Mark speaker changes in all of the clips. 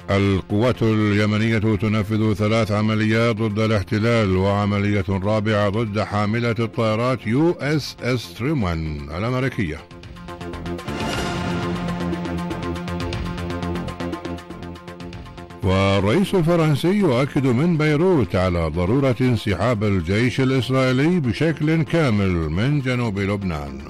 Speaker 1: القوات اليمنية تنفذ 3 عمليات ضد الاحتلال، وعملية رابعة ضد حاملة الطائرات USS ترومان الأمريكية. والرئيس الفرنسي يؤكد من بيروت على ضرورة انسحاب الجيش الإسرائيلي بشكل كامل من جنوب لبنان.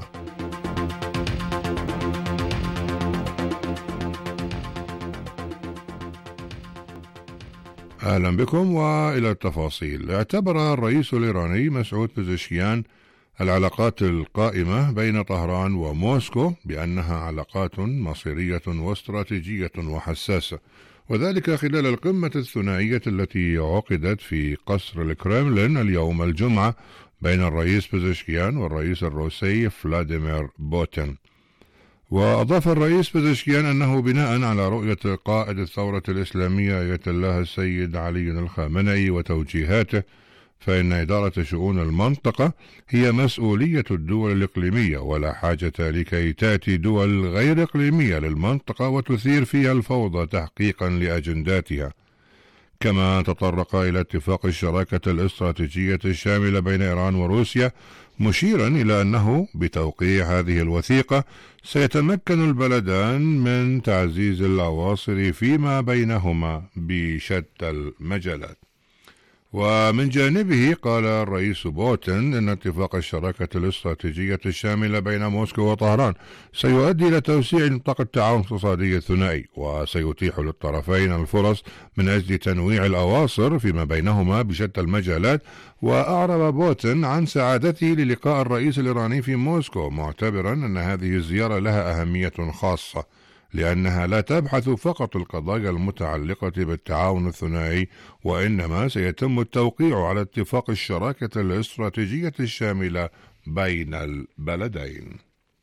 Speaker 1: أهلا بكم وإلى التفاصيل. اعتبر الرئيس الإيراني مسعود بزشكيان العلاقات القائمة بين طهران وموسكو بأنها علاقات مصيرية واستراتيجية وحساسة، وذلك خلال القمة الثنائية التي عقدت في قصر الكرملين اليوم الجمعة بين الرئيس بزشكيان والرئيس الروسي فلاديمير بوتين. وأضاف الرئيس بزشكيان أنه بناء على رؤية قائد الثورة الإسلامية آية الله السيد علي الخامنئي وتوجيهاته، فإن إدارة شؤون المنطقة هي مسؤولية الدول الإقليمية، ولا حاجة لكي تأتي دول غير إقليمية للمنطقة وتثير فيها الفوضى تحقيقا لأجنداتها. كما تطرق إلى اتفاق الشراكة الاستراتيجية الشاملة بين إيران وروسيا، مشيرا إلى أنه بتوقيع هذه الوثيقة سيتمكن البلدان من تعزيز الأواصر فيما بينهما بشتى المجالات. ومن جانبه قال الرئيس بوتين إن اتفاق الشراكة الاستراتيجية الشاملة بين موسكو وطهران سيؤدي إلى توسيع نطاق التعاون الاقتصادي الثنائي، وسيتيح للطرفين الفرص من أجل تنويع الأواصر فيما بينهما بشتى المجالات. وأعرب بوتين عن سعادته للقاء الرئيس الإيراني في موسكو، معتبرا أن هذه الزيارة لها أهمية خاصة، لأنها لا تبحث فقط القضايا المتعلقة بالتعاون الثنائي، وإنما سيتم التوقيع على اتفاق الشراكة الاستراتيجية الشاملة بين البلدين.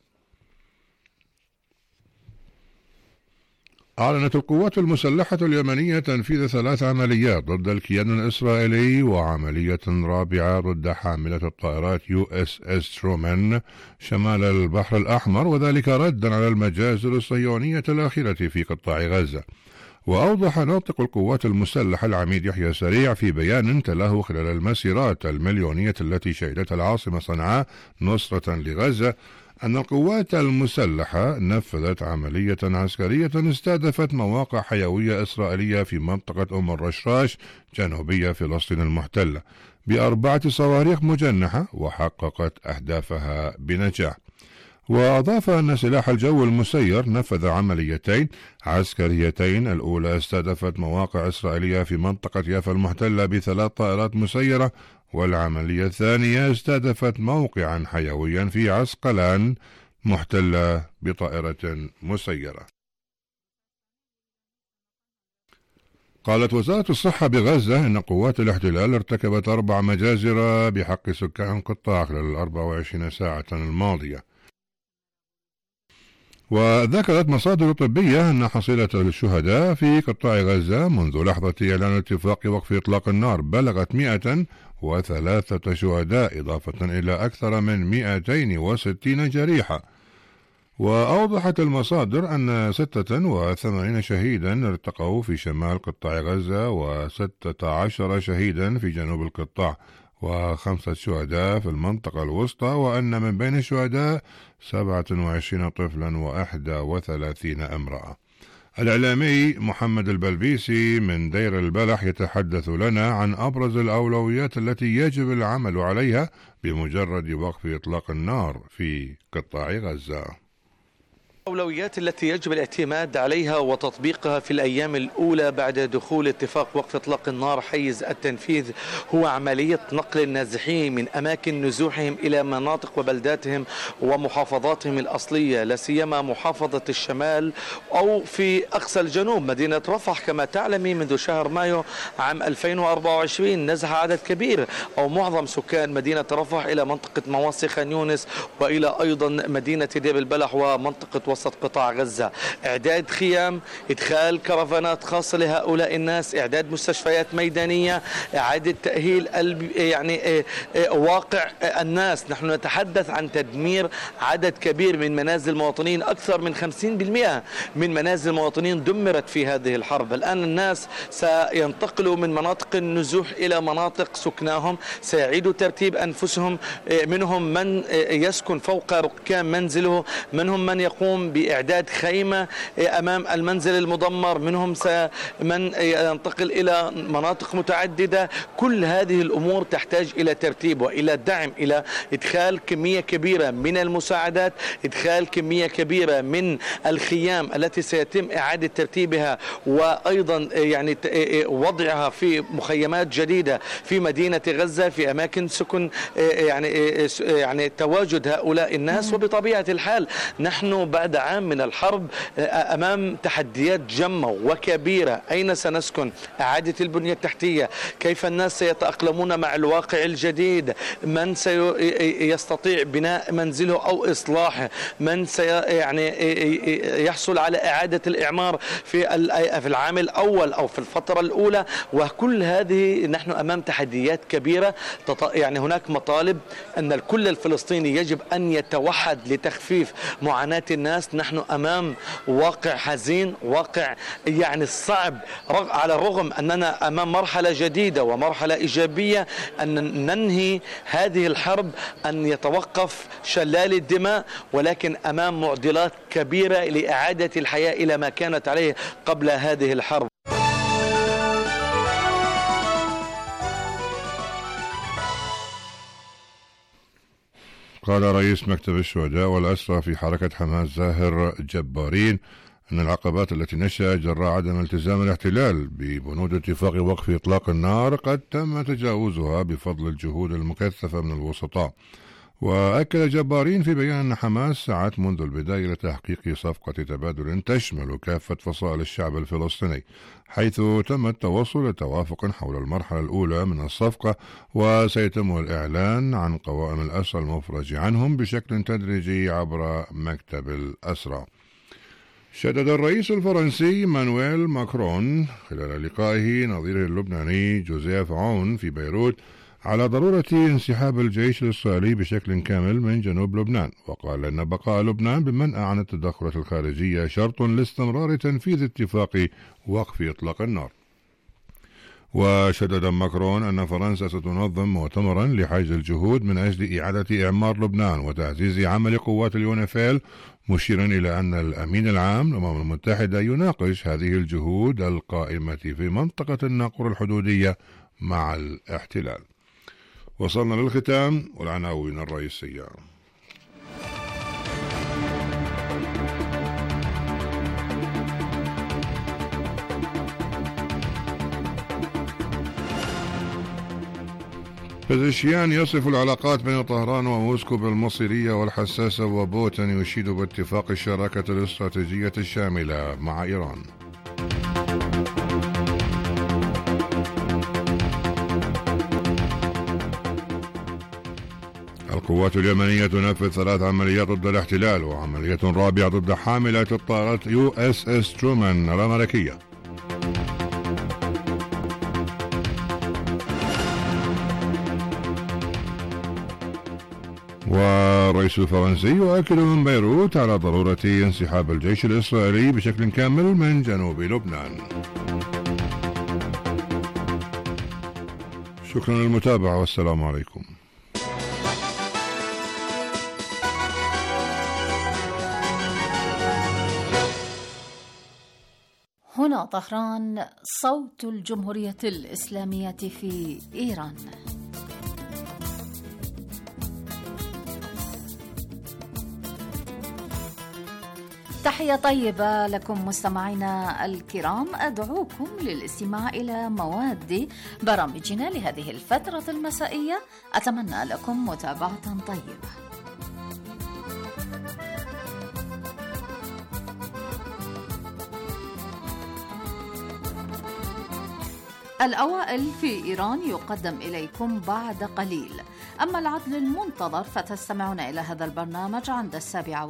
Speaker 1: أعلنت القوات المسلحة اليمنية تنفيذ 3 عمليات ضد الكيان الإسرائيلي، وعملية رابعة ضد حاملة الطائرات USS ترومان شمال البحر الأحمر، وذلك ردا على المجازر الصهيونية الأخيرة في قطاع غزة. وأوضح ناطق القوات المسلحة العميد يحيى سريع في بيان تلاه خلال المسيرات المليونية التي شهدتها العاصمة صنعاء نصرة لغزة أن القوات المسلحة نفذت عملية عسكرية استهدفت مواقع حيوية إسرائيلية في منطقة أم الرشراش جنوبية فلسطين المحتلة ب4 صواريخ مجنحة، وحققت أهدافها بنجاح. وأضاف أن سلاح الجو المسير نفذ عمليتين عسكريتين، الأولى استهدفت مواقع إسرائيلية في منطقة يافا المحتلة ب3 طائرات مسيرة، والعملية الثانية استهدفت موقعا حيويا في عسقلان محتلة بطائرة مسيرة. قالت وزارة الصحة بغزة أن قوات الاحتلال ارتكبت 4 مجازر بحق سكان القطاع خلال 24 ساعة الماضية. وذكرت مصادر طبية أن حصيلة الشهداء في قطاع غزة منذ لحظة إعلان اتفاق وقف إطلاق النار بلغت 103 شهداء، إضافة إلى أكثر من 260 جريحة. وأوضحت المصادر أن 86 شهيدا ارتقوا في شمال قطاع غزة، و16 شهيدا في جنوب القطاع، و5 شهداء في المنطقة الوسطى، وأن من بين الشهداء 27 طفلا و31 امرأة. الإعلامي محمد البلبيسي من دير البلح يتحدث لنا عن أبرز الأولويات التي يجب العمل عليها بمجرد وقف إطلاق النار في قطاع غزة.
Speaker 2: الأولويات التي يجب الاعتماد عليها وتطبيقها في الأيام الأولى بعد دخول اتفاق وقف إطلاق النار حيز التنفيذ هو عملية نقل النازحين من أماكن نزوحهم إلى مناطق وبلداتهم ومحافظاتهم الأصلية، لا سيما محافظة الشمال أو في أقصى الجنوب مدينة رفح. كما تعلمي منذ شهر مايو عام 2024 نزح عدد كبير أو معظم سكان مدينة رفح إلى منطقة مواصي خان يونس، وإلى أيضا مدينة ديب البلح ومنطقة وسط قطاع غزة، إعداد خيام، إدخال كرفانات خاصة لهؤلاء الناس، إعداد مستشفيات ميدانية، إعادة تأهيل يعني واقع الناس. نحن نتحدث عن تدمير عدد كبير من منازل المواطنين، أكثر من 50% من منازل المواطنين دمرت في هذه الحرب. الآن الناس سينتقلوا من مناطق النزوح إلى مناطق سكناهم، سيعيدوا ترتيب أنفسهم، منهم من يسكن فوق ركام منزله، منهم من يقوم بإعداد خيمة أمام المنزل المدمر، منهم من ينتقل إلى مناطق متعددة. كل هذه الأمور تحتاج إلى ترتيب وإلى دعم، إلى إدخال كمية كبيرة من المساعدات، إدخال كمية كبيرة من الخيام التي سيتم إعادة ترتيبها، وأيضا يعني وضعها في مخيمات جديدة في مدينة غزة، في أماكن سكن يعني تواجد هؤلاء الناس. وبطبيعة الحال نحن بعد عام من الحرب أمام تحديات جمة وكبيرة. أين سنسكن؟ إعادة البنية التحتية، كيف الناس سيتأقلمون مع الواقع الجديد؟ من سيستطيع بناء منزله أو إصلاحه؟ من يعني يحصل على إعادة الإعمار في العام الأول أو في الفترة الأولى؟ وكل هذه نحن أمام تحديات كبيرة. يعني هناك مطالب أن الكل الفلسطيني يجب أن يتوحد لتخفيف معاناة الناس. نحن أمام واقع حزين، واقع يعني صعب، على الرغم أننا أمام مرحلة جديدة ومرحلة إيجابية، أن ننهي هذه الحرب، أن يتوقف شلال الدماء، ولكن أمام معضلات كبيرة لإعادة الحياة إلى ما كانت عليه قبل هذه الحرب.
Speaker 1: قال رئيس مكتب الشهداء والأسرى في حركة حماس زاهر جبارين أن العقبات التي نشأت جراء عدم التزام الاحتلال ببنود اتفاق وقف إطلاق النار قد تم تجاوزها بفضل الجهود المكثفة من الوسطاء. وأكد جبارين في بيان أن حماس سعت منذ البداية لتحقيق صفقة تبادل تشمل كافة فصائل الشعب الفلسطيني، حيث تم التوصل لتوافق حول المرحلة الأولى من الصفقة، وسيتم الإعلان عن قوائم الأسرى المفرج عنهم بشكل تدريجي عبر مكتب الأسرى. شدد الرئيس الفرنسي مانويل ماكرون خلال لقائه نظيره اللبناني جوزيف عون في بيروت على ضرورة انسحاب الجيش الإسرائيلي بشكل كامل من جنوب لبنان، وقال أن بقاء لبنان بمنأى عن التدخلات الخارجية شرط لاستمرار تنفيذ اتفاق وقف إطلاق النار. وشدد ماكرون أن فرنسا ستنظم مؤتمرا لحشد الجهود من أجل إعادة إعمار لبنان وتعزيز عمل قوات اليونيفيل، مشيرا إلى أن الأمين العام للأمم المتحدة يناقش هذه الجهود القائمة في منطقة الناقورة الحدودية مع الاحتلال. وصلنا للختام والعناوين الرئيسية. بزشكيان يصف العلاقات بين طهران وموسكو بالمصيرية والحساسة، وبوتين يشيد باتفاق الشراكة الاستراتيجية الشاملة مع إيران. القوات اليمنية تنفذ 3 عمليات ضد الاحتلال، وعملية رابعة ضد حاملة الطائرات USS ترومان الأمريكية. والرئيس الفرنسي يؤكد من بيروت على ضرورة انسحاب الجيش الإسرائيلي بشكل كامل من جنوب لبنان. شكرا للمتابعة والسلام عليكم.
Speaker 3: هنا طهران، صوت الجمهورية الإسلامية في إيران. تحية طيبة لكم مستمعينا الكرام، أدعوكم للاستماع إلى مواد برامجنا لهذه الفترة المسائية. أتمنى لكم متابعة طيبة. الأوائل في إيران يقدم إليكم بعد قليل. أما العدل المنتظر فتستمعون إلى هذا البرنامج عند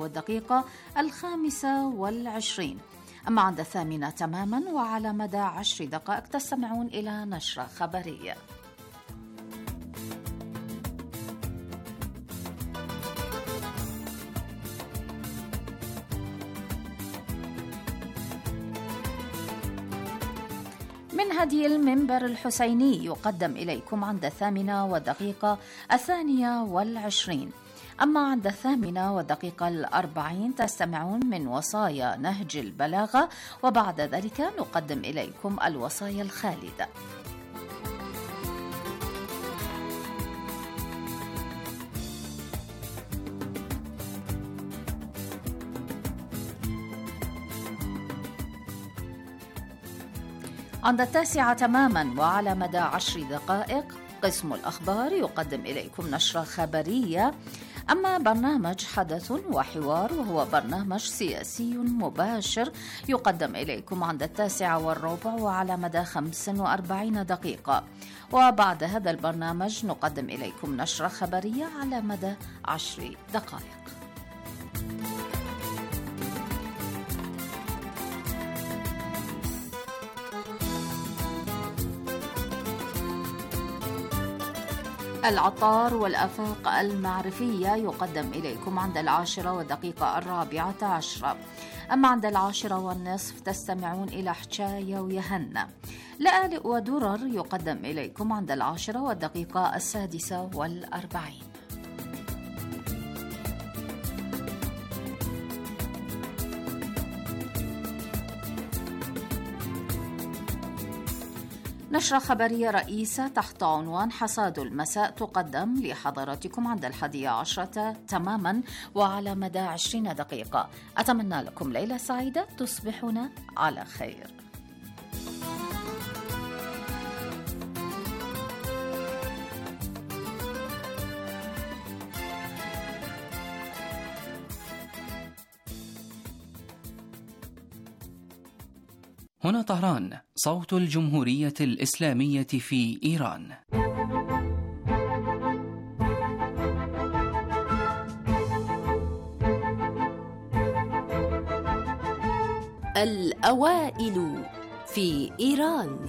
Speaker 3: 7:05. أما عند 8 تماما وعلى مدى 10 دقائق تستمعون إلى نشرة خبرية. من هدي المنبر الحسيني يقدم إليكم عند 8:22. أما عند 8:40 تستمعون من وصايا نهج البلاغة، وبعد ذلك نقدم إليكم الوصايا الخالدة. عند 9 تماما وعلى مدى 10 دقائق قسم الأخبار يقدم إليكم نشرة خبرية. أما برنامج حدث وحوار وهو برنامج سياسي مباشر يقدم إليكم عند 9:15 وعلى مدى 45 دقيقة. وبعد هذا البرنامج نقدم إليكم نشرة خبرية على مدى 10 دقائق. العطار والآفاق المعرفية يقدم إليكم عند 10:14. أما عند 10:30 تستمعون إلى حكاية ويهنا. لآلئ ودرر يقدم إليكم عند 10:46. نشرة خبرية رئيسة تحت عنوان حصاد المساء تقدم لحضراتكم عند 11 تماما وعلى مدى 20 دقيقة. أتمنى لكم ليلة سعيدة، تصبحون على خير.
Speaker 4: هنا طهران، صوت الجمهورية الإسلامية في إيران.
Speaker 5: الأوائل في إيران.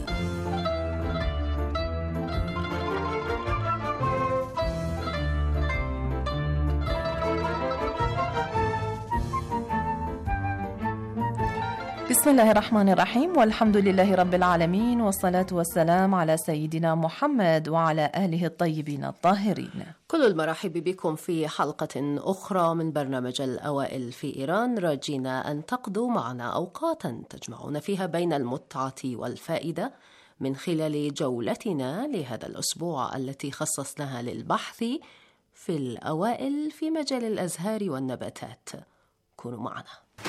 Speaker 6: بسم الله الرحمن الرحيم، والحمد لله رب العالمين، والصلاة والسلام على سيدنا محمد وعلى آله الطيبين الطاهرين.
Speaker 5: كل المرحب بكم في حلقة أخرى من برنامج الأوائل في إيران، راجينا أن تقضوا معنا أوقاتا تجمعون فيها بين المتعة والفائدة من خلال جولتنا لهذا الأسبوع التي خصصناها للبحث في الأوائل في مجال الأزهار والنباتات. كونوا معنا.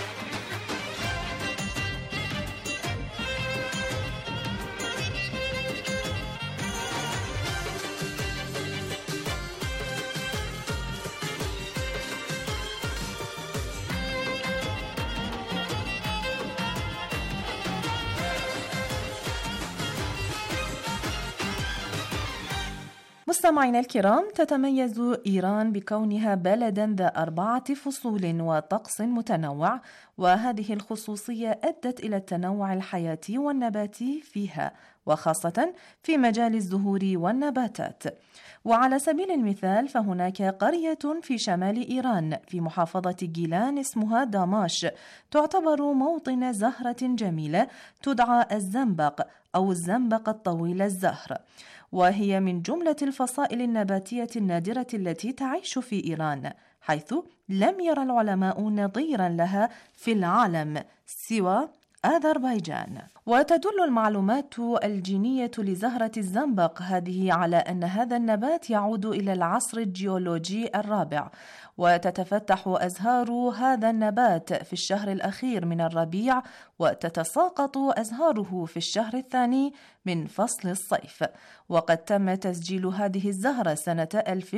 Speaker 6: مستمعينا الكرام، تتميز إيران بكونها بلدا ذا 4 فصول وطقس متنوع، وهذه الخصوصية أدت إلى التنوع الحياتي والنباتي فيها، وخاصة في مجال الزهور والنباتات. وعلى سبيل المثال فهناك قرية في شمال إيران في محافظة جيلان اسمها داماش، تعتبر موطن زهرة جميلة تدعى الزنبق أو الزنبق الطويل الزهر، وهي من جملة الفصائل النباتية النادرة التي تعيش في إيران، حيث لم يرى العلماء نظيرا لها في العالم سوى أذربيجان. وتدل المعلومات الجينية لزهرة الزنبق هذه على أن هذا النبات يعود إلى العصر الجيولوجي الرابع، وتتفتح أزهار هذا النبات في الشهر الأخير من الربيع، وتتساقط أزهاره في الشهر الثاني من فصل الصيف. وقد تم تسجيل هذه الزهرة سنة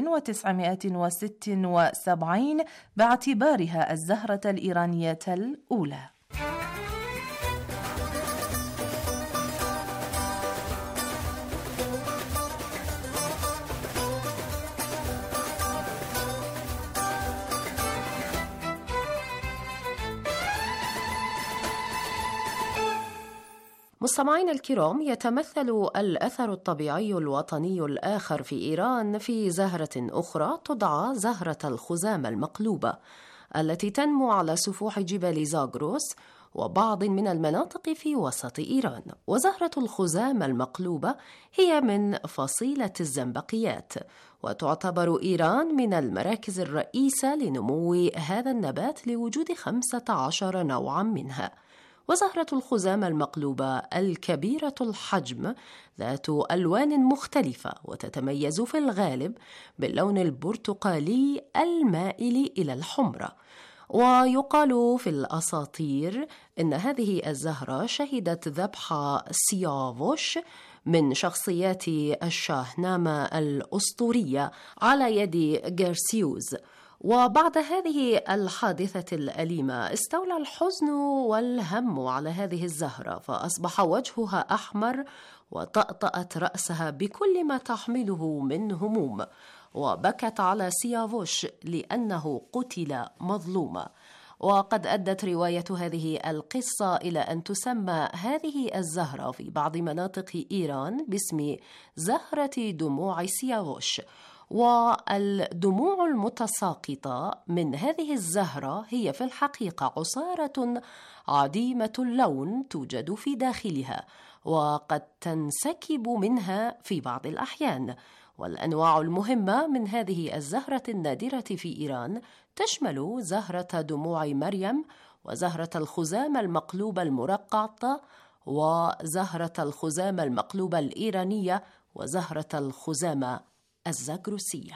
Speaker 6: 1976 باعتبارها الزهرة الإيرانية الأولى.
Speaker 5: مستمعينا الكرام، يتمثل الأثر الطبيعي الوطني الآخر في إيران في زهرة أخرى تدعى زهرة الخزامة المقلوبة، التي تنمو على سفوح جبال زاغروس وبعض من المناطق في وسط إيران. وزهرة الخزامة المقلوبة هي من فصيلة الزنبقيات، وتعتبر إيران من المراكز الرئيسة لنمو هذا النبات لوجود 15 نوعا منها. وزهرة الخزامة المقلوبة الكبيرة الحجم ذات ألوان مختلفة، وتتميز في الغالب باللون البرتقالي المائل إلى الحمرة. ويقال في الأساطير إن هذه الزهرة شهدت ذبح سيافوش من شخصيات الشاهنامة الأسطورية على يد جيرسيوس. وبعد هذه الحادثة الأليمة استولى الحزن والهم على هذه الزهرة، فأصبح وجهها أحمر وطأطأت رأسها بكل ما تحمله من هموم، وبكت على سيافوش لأنه قتل مظلوما. وقد أدت رواية هذه القصة إلى أن تسمى هذه الزهرة في بعض مناطق إيران باسم زهرة دموع سيافوش. والدموع المتساقطة من هذه الزهرة هي في الحقيقة عصارة عديمة اللون توجد في داخلها، وقد تنسكب منها في بعض الأحيان. والأنواع المهمة من هذه الزهرة النادرة في إيران تشمل زهرة دموع مريم، وزهرة الخزامة المقلوبة المرقعة، وزهرة الخزامة المقلوبة الإيرانية، وزهرة الخزامة الزاغروسية.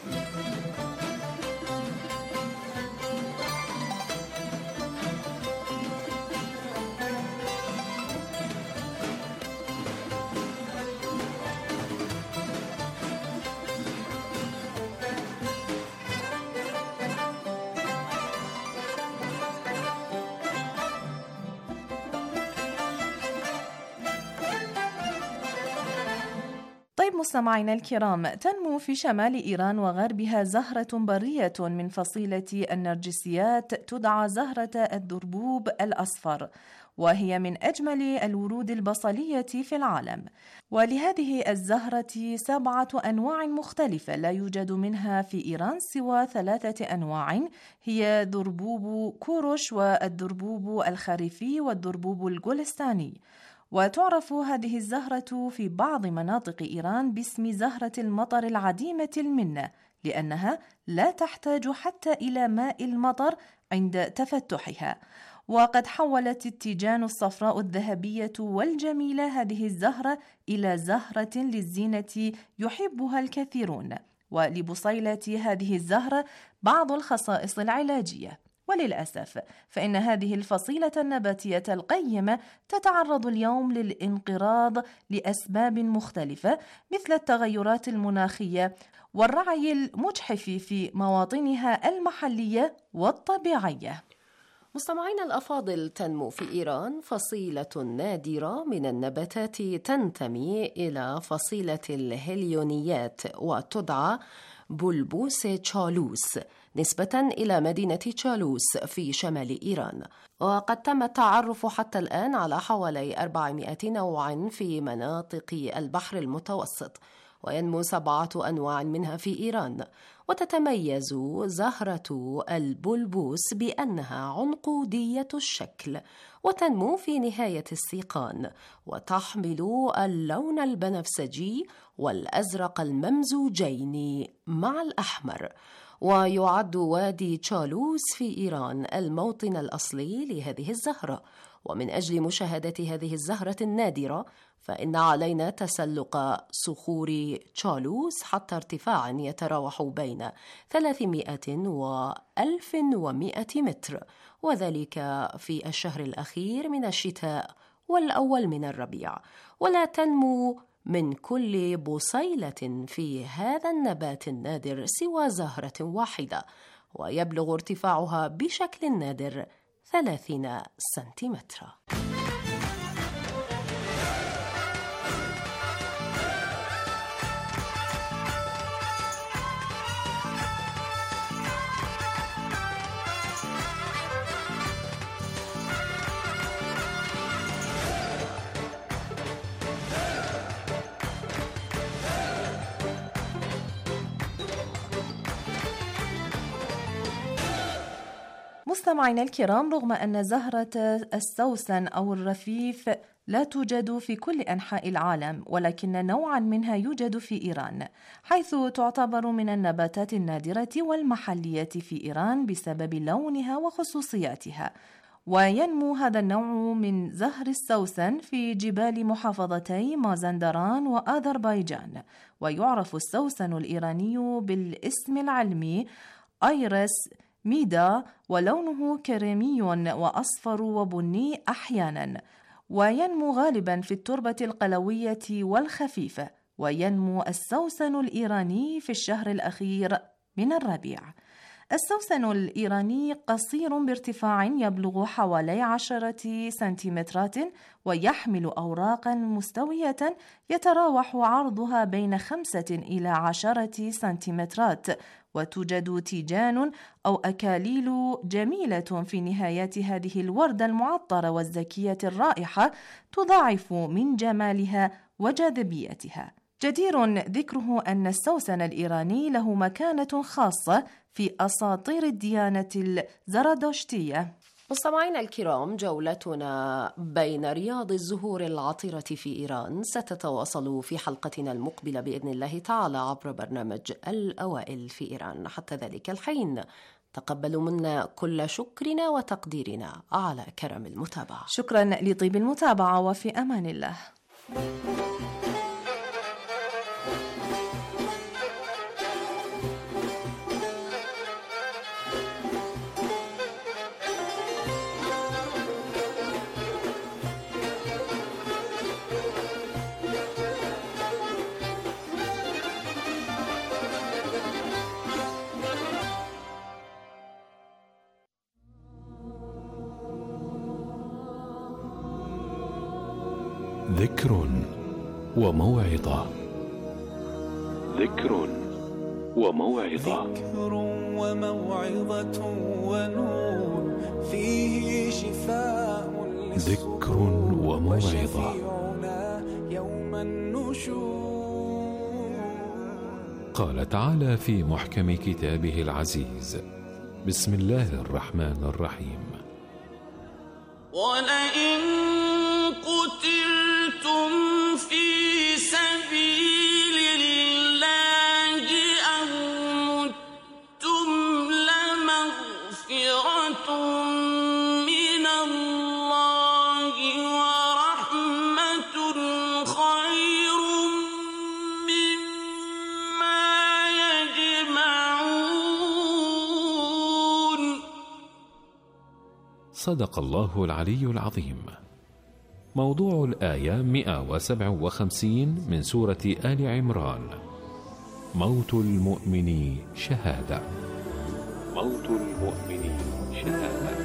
Speaker 6: مستمعينا الكرام، تنمو في شمال إيران وغربها زهرة برية من فصيلة النرجسيات تدعى زهرة الدربوب الأصفر، وهي من أجمل الورود البصلية في العالم. ولهذه الزهرة 7 أنواع مختلفة، لا يوجد منها في إيران سوى 3 أنواع، هي دربوب كورش والدربوب الخريفي والدربوب الجولستاني. وتعرف هذه الزهرة في بعض مناطق إيران باسم زهرة المطر العديمة المنة، لأنها لا تحتاج حتى إلى ماء المطر عند تفتحها. وقد حولت التيجان الصفراء الذهبية والجميلة هذه الزهرة إلى زهرة للزينة يحبها الكثيرون. ولبصيلة هذه الزهرة بعض الخصائص العلاجية، وللأسف فإن هذه الفصيلة النباتية القيمة تتعرض اليوم للانقراض لأسباب مختلفة، مثل التغيرات المناخية والرعي المجحف في مواطنها المحلية والطبيعية.
Speaker 5: مستمعينا الأفاضل، تنمو في إيران فصيلة نادرة من النباتات تنتمي إلى فصيلة الهيليونيات، وتدعى بلبوس تشالوس نسبة إلى مدينة تشالوس في شمال إيران. وقد تم التعرف حتى الآن على حوالي 400 نوع في مناطق البحر المتوسط، وينمو 7 أنواع منها في إيران. وتتميز زهرة البلبوس بأنها عنقودية الشكل، وتنمو في نهاية السيقان، وتحمل اللون البنفسجي والأزرق الممزوجين مع الأحمر. ويعد وادي تشالوس في إيران الموطن الأصلي لهذه الزهرة. ومن أجل مشاهدة هذه الزهرة النادرة فإن علينا تسلق صخور تشالوس حتى ارتفاع يتراوح بين 300 و 1100 متر، وذلك في الشهر الأخير من الشتاء والأول من الربيع. ولا تنمو من كل بصيلة في هذا النبات النادر سوى زهرة واحدة، ويبلغ ارتفاعها بشكل نادر 30 سنتيمتر.
Speaker 6: مستمعينا الكرام، رغم أن زهرة السوسن أو الرفيف لا توجد في كل أنحاء العالم، ولكن نوعا منها يوجد في إيران، حيث تعتبر من النباتات النادرة والمحلية في إيران بسبب لونها وخصوصياتها. وينمو هذا النوع من زهر السوسن في جبال محافظتي مازندران وأذربيجان. ويعرف السوسن الإيراني بالاسم العلمي أيرس ميدا، ولونه كريمي وأصفر وبني أحيانا، وينمو غالبا في التربة القلوية والخفيفة. وينمو السوسن الإيراني في الشهر الأخير من الربيع. السوسن الإيراني قصير بارتفاع يبلغ حوالي 10 سنتيمترات، ويحمل أوراقا مستوية يتراوح عرضها بين 5 إلى 10 سنتيمترات، وتوجد تيجان أو أكاليل جميلة في نهايات هذه الوردة المعطرة والزكية الرائحة، تضاعف من جمالها وجاذبيتها. جدير ذكره أن السوسن الإيراني له مكانة خاصة في أساطير الديانة الزرادشتية.
Speaker 5: مستمعينا الكرام، جولتنا بين رياض الزهور العطرة في إيران ستتواصل في حلقتنا المقبلة بإذن الله تعالى عبر برنامج الأوائل في إيران. حتى ذلك الحين تقبلوا منا كل شكرنا وتقديرنا على كرم المتابعة.
Speaker 6: شكرا لطيب المتابعة، وفي أمان الله.
Speaker 7: ذكر وموعظة. ذكر وموعظة.
Speaker 8: ذكر وموعظة ونور فيه شفاء
Speaker 7: ذكر وموعظة.
Speaker 8: يوم النشور.
Speaker 7: قال تعالى في محكم كتابه العزيز: بسم الله الرحمن الرحيم:
Speaker 9: ولئن قتلتم في سبيل الله أو متم لمغفرة من الله ورحمة خير مما يجمعون.
Speaker 7: صدق الله العلي العظيم. موضوع الآية 157 من سورة آل عمران: موت المؤمن شهادة. موت المؤمن شهادة.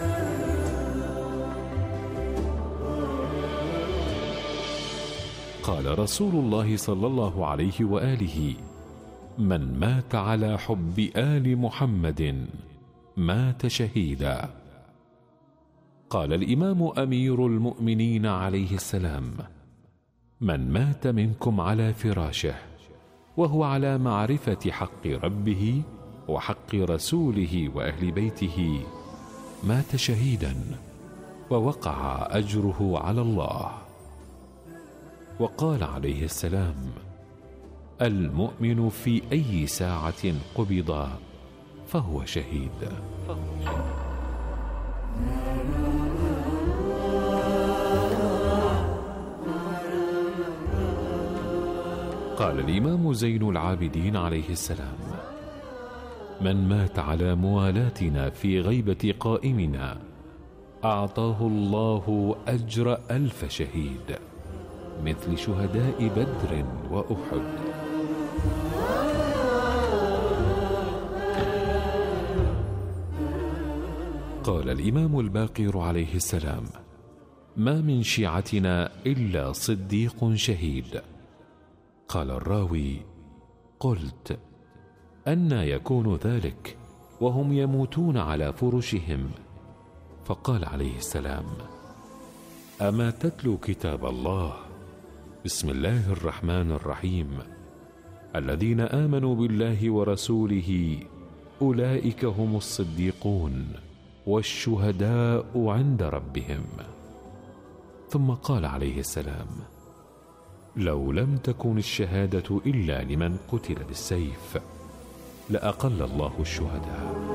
Speaker 7: قال رسول الله صلى الله عليه وآله: من مات على حب آل محمد مات شهيدا. قال الإمام أمير المؤمنين عليه السلام: من مات منكم على فراشه وهو على معرفة حق ربه وحق رسوله وأهل بيته مات شهيدا ووقع أجره على الله. وقال عليه السلام: المؤمن في أي ساعة قبض فهو شهيد. قال الإمام زين العابدين عليه السلام: من مات على موالاتنا في غيبة قائمنا أعطاه الله أجر 1000 شهيد مثل شهداء بدر وأحد. قال الإمام الباقر عليه السلام: ما من شيعتنا إلا صديق شهيد. قال الراوي: قلت: أنى يكون ذلك وهم يموتون على فرشهم؟ فقال عليه السلام: أما تتلو كتاب الله؟ بسم الله الرحمن الرحيم: الذين آمنوا بالله ورسوله أولئك هم الصديقون والشهداء عند ربهم. ثم قال عليه السلام: لو لم تكن الشهادة إلا لمن قتل بالسيف لأقل الله الشهداء.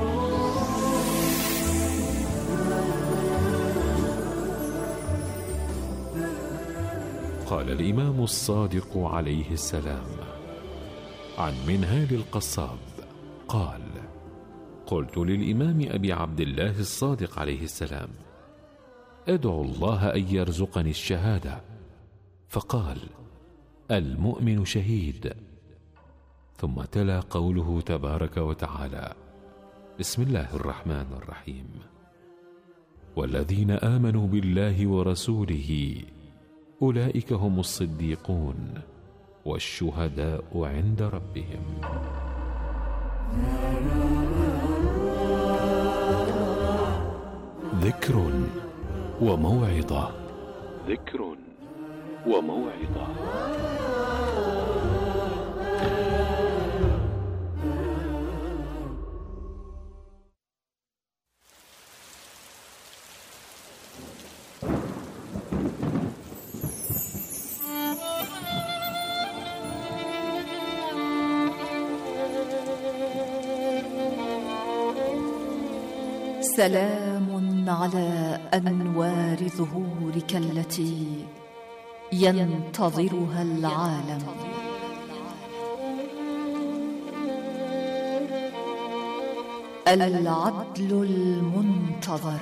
Speaker 7: قال الإمام الصادق عليه السلام عن منهال القصاب قال: قلت للإمام أبي عبد الله الصادق عليه السلام: ادعو الله أن يرزقني الشهادة. فقال: المؤمن شهيد. ثم تلا قوله تبارك وتعالى: بسم الله الرحمن الرحيم: والذين آمنوا بالله ورسوله أولئك هم الصديقون والشهداء عند ربهم. ذكر وموعظة. ذكر وموعظة.
Speaker 3: سلام على أنوار ظهورك التي ينتظرها العالم. العدل المنتظر.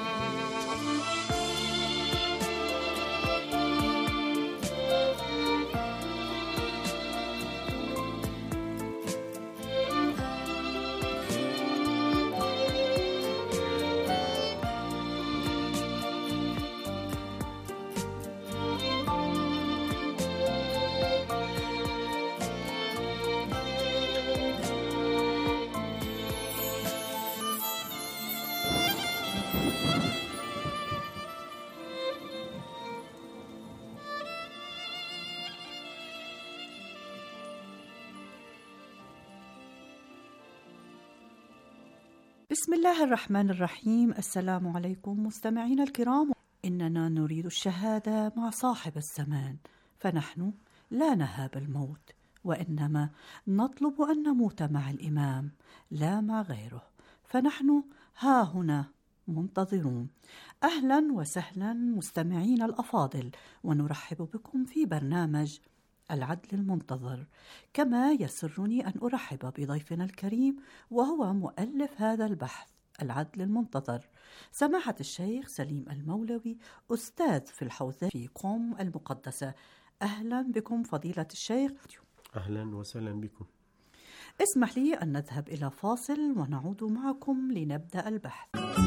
Speaker 10: بسم الله الرحمن الرحيم. السلام عليكم مستمعينا الكرام. إننا نريد الشهادة مع صاحب الزمان، فنحن لا نهاب الموت، وإنما نطلب أن نموت مع الإمام لا مع غيره، فنحن ها هنا منتظرون. أهلا وسهلا مستمعين الأفاضل، ونرحب بكم في برنامج العدل المنتظر. كما يسرني أن أرحب بضيفنا الكريم وهو مؤلف هذا البحث العدل المنتظر، سماحة الشيخ سليم المولوي، أستاذ في الحوزة في قم المقدسة. أهلا بكم فضيلة الشيخ.
Speaker 11: أهلا وسهلا بكم.
Speaker 10: اسمح لي أن نذهب إلى فاصل ونعود معكم لنبدأ البحث.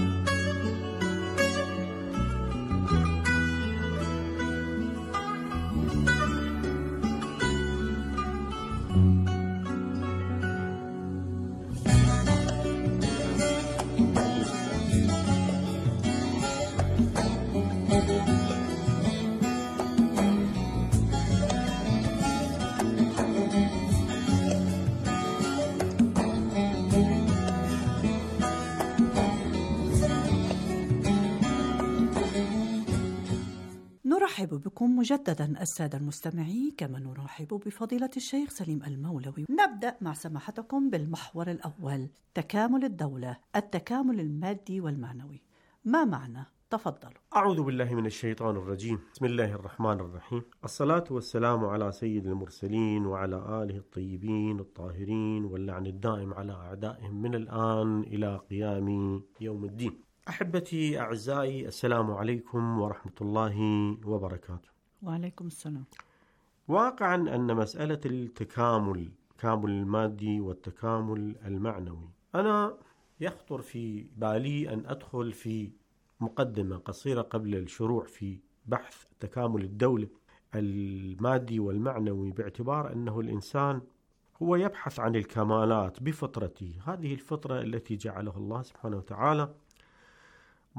Speaker 10: نرحب بكم مجددا السادة المستمعين، كما نرحب بفضيلة الشيخ سليم المولوي. نبدأ مع سماحتكم بالمحور الأول، تكامل الدولة، التكامل المادي والمعنوي. ما معنى؟ تفضلوا.
Speaker 11: أعوذ بالله من الشيطان الرجيم. بسم الله الرحمن الرحيم. الصلاة والسلام على سيد المرسلين وعلى آله الطيبين الطاهرين، واللعن الدائم على أعدائهم من الآن إلى قيام يوم الدين. أحبتي أعزائي، السلام عليكم ورحمة الله وبركاته.
Speaker 10: وعليكم السلام.
Speaker 11: واقعا أن مسألة التكامل المادي والتكامل المعنوي، أنا يخطر في بالي أن أدخل في مقدمة قصيرة قبل الشروع في بحث تكامل الدولة المادي والمعنوي، باعتبار أنه الإنسان هو يبحث عن الكمالات بفطرته، هذه الفطرة التي جعله الله سبحانه وتعالى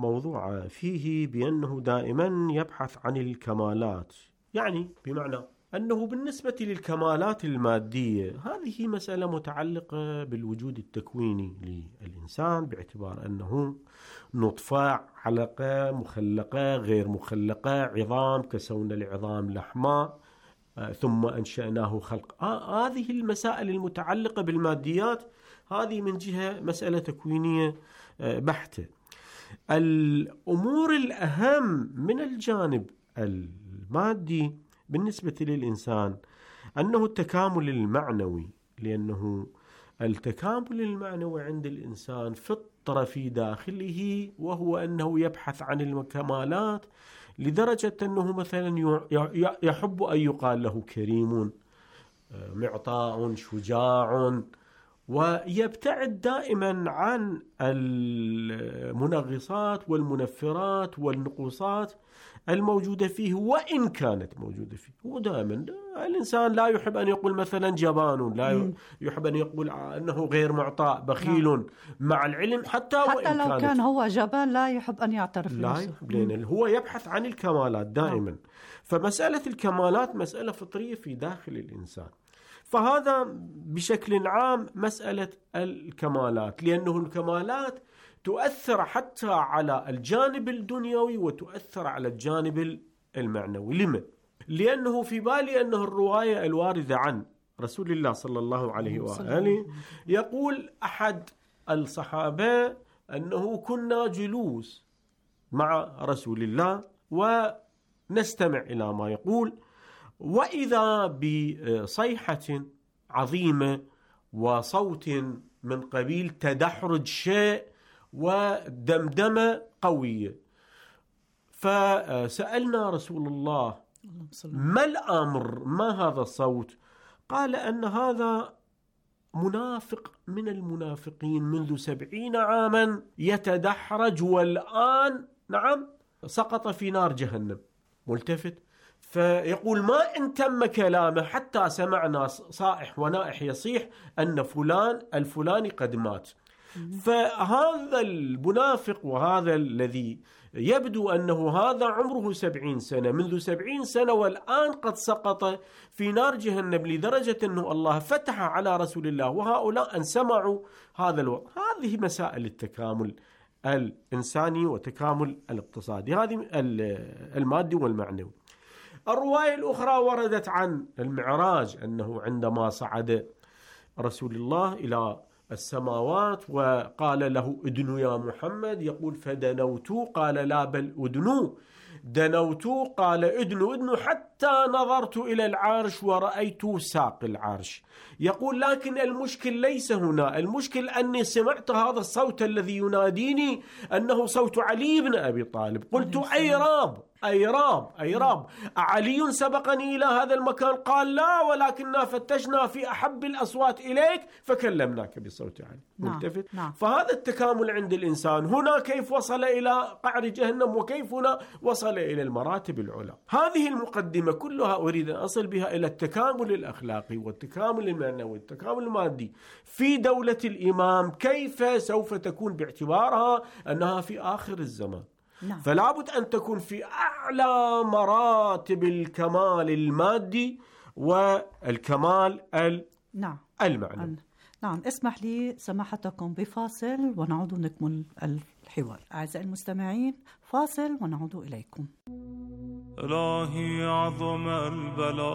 Speaker 11: موضوع فيه بأنه دائما يبحث عن الكمالات، يعني بمعنى أنه بالنسبة للكمالات المادية هذه مسألة متعلقة بالوجود التكويني للإنسان، باعتبار أنه نطفة، علقة، مخلقة، غير مخلقة، عظام، كسونا العظام لحما، ثم أنشأناه خلق. هذه المسائل المتعلقة بالماديات هذه من جهة مسألة تكوينية بحتة. الأمور الأهم من الجانب المادي بالنسبة للإنسان أنه التكامل المعنوي، لأنه التكامل المعنوي عند الإنسان فطرة في داخله، وهو أنه يبحث عن الكمالات لدرجة أنه مثلا يحب أن يقال له كريم، معطاء، شجاع، ويبتعد دائما عن المنغصات والمنفرات والنقوصات الموجودة فيه وإن كانت موجودة فيه. ودائما الإنسان لا يحب أن يقول مثلا جبان، لا يحب أن يقول أنه غير معطاء، بخيل، مع العلم حتى وإن
Speaker 10: لو كان هو جبان لا يحب أن يعترف
Speaker 11: بنفسه، لأن هو يبحث عن الكمالات دائما. فمسألة الكمالات مسألة فطرية في داخل الإنسان. فهذا بشكل عام مسألة الكمالات، لأنه الكمالات تؤثر حتى على الجانب الدنيوي وتؤثر على الجانب المعنوي. لما؟ لأنه في بالي أنه الرواية الواردة عن رسول الله صلى الله عليه وآله يقول أحد الصحابة أنه كنا جلوس مع رسول الله ونستمع إلى ما يقول، وإذا بصيحة عظيمة وصوت من قبيل تدحرج شيء ودمدمة قوية. فسألنا رسول الله ما الأمر، ما هذا الصوت؟ قال أن هذا منافق من المنافقين منذ 70 عاما يتدحرج، والآن نعم سقط في نار جهنم. ملتفت فيقول ما إن تم كلامه حتى سمعنا صائح ونائح يصيح أن فلان الفلاني قد مات. فهذا المنافق وهذا الذي يبدو أنه هذا عمره 70 سنة، منذ 70 سنة والآن قد سقط في نار جهنم، لدرجة أنه الله فتح على رسول الله وهؤلاء أن سمعوا هذا الوقت. هذه مسائل التكامل الإنساني وتكامل الاقتصادي، هذه المادي والمعنوي. الرواية الأخرى وردت عن المعراج أنه عندما صعد رسول الله إلى السماوات وقال له ادنوا يا محمد، يقول فدنوت، قال لا بل ادنوا، دنوت، قال ادنوا حتى نظرت إلى العرش ورأيت ساق العرش. يقول لكن المشكل ليس هنا، المشكل أني سمعت هذا الصوت الذي يناديني أنه صوت علي بن أبي طالب. قلت أي راب أي راب أي راب، أعلي سبقني إلى هذا المكان؟ قال لا، ولكننا فتشنا في أحب الأصوات إليك فكلمناك بصوت علي. ملتفت. فهذا التكامل عند الإنسان هنا كيف وصل إلى قعر جهنم وكيف هنا وصل إلى المراتب العلى. هذه المقدمة كلها أريد أن أصل بها إلى التكامل الأخلاقي والتكامل المعنوي والتكامل المادي في دولة الإمام، كيف سوف تكون باعتبارها أنها في آخر الزمان. فلا بد أن تكون في أعلى مراتب الكمال المادي والكمال المعنوي.
Speaker 10: نعم، اسمح لي سماحتكم بفاصل ونعود نكمل الحوار. أعزائي المستمعين، فاصل ونعود إليكم.
Speaker 8: إلهي عظم البلاء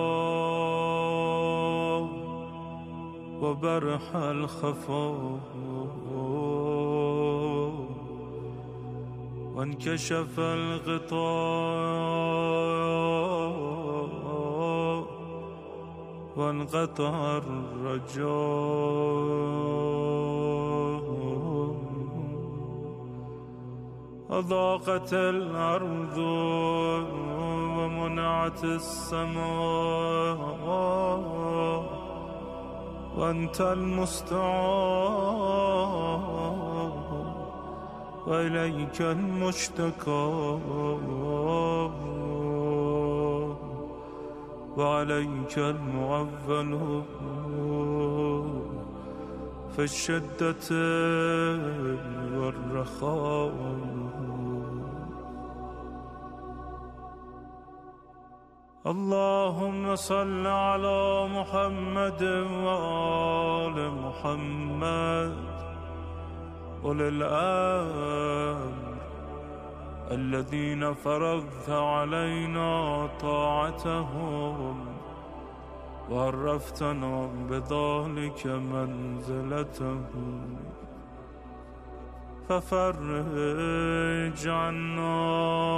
Speaker 8: وبرح الخفاء وانكشف الغطاء وانقطع الرجاء أضاقت الأرض ومنعت السماء وأنت المستعان وإليك المشتكى وعليك المعول في الشدة والرخاء. اللهم صل على محمد وآل محمد أولي الأمر الذين فرضت علينا طاعتهم وعرفتنا بذلك منزلتهم، ففرج عنا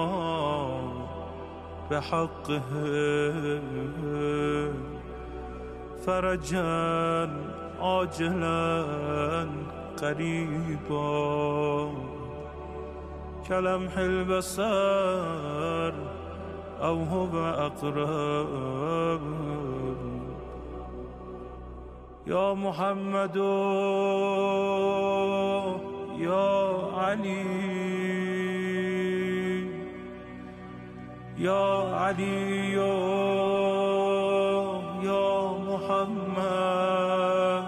Speaker 8: بحقه فرجا عاجلا قريبا كلمح البصر أو هو أقرب. يا محمد يا علي يا علي يا محمد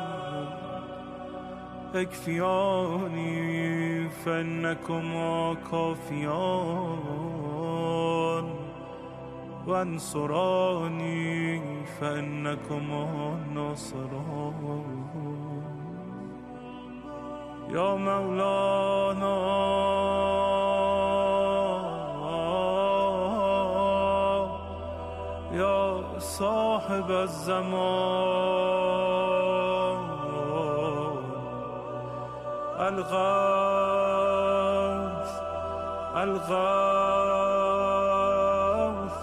Speaker 8: اكفياني فإنكما كافيان وانصراني فإنكما ناصران. يا مولانا يا صاحب الزمان الغوث الغوث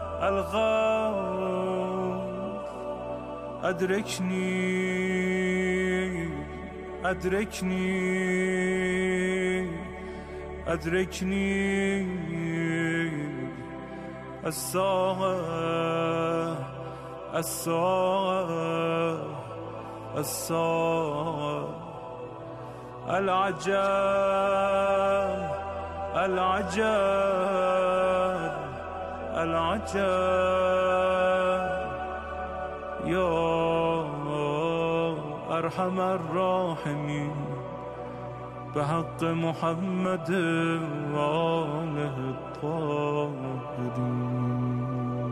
Speaker 8: الغوث أدركني أدركني أدركني الساعة الساعة الساعة العجب العجب العجب. يا أرحم الراحمين بحق محمد وآله الطاهرين.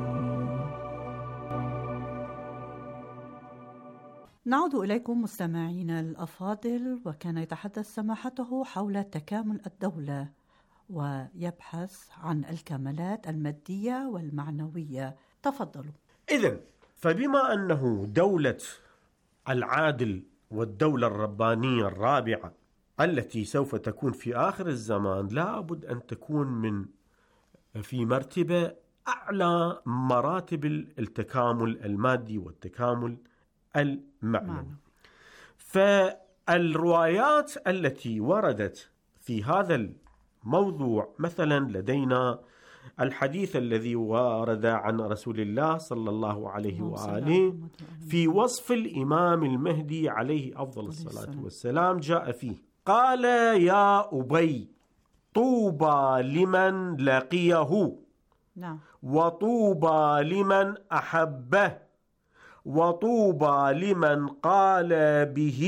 Speaker 10: نعود إليكم مستمعينا الأفاضل، وكان يتحدث سماحته حول تكامل الدولة ويبحث عن الكمالات المادية والمعنوية. تفضلوا.
Speaker 11: إذن فبما أنه دولة العادل والدولة الربانية الرابعة التي سوف تكون في آخر الزمان، لا بد أن تكون في مرتبة أعلى مراتب التكامل المادي والتكامل المعنوي. فالروايات التي وردت في هذا الموضوع، مثلا لدينا الحديث الذي ورد عن رسول الله صلى الله عليه وآله في وصف الإمام المهدي عليه أفضل الصلاة والسلام، جاء فيه قال: يا أبي طوبى لمن لقيه وطوبى لمن أحبه وطوبى لمن قال به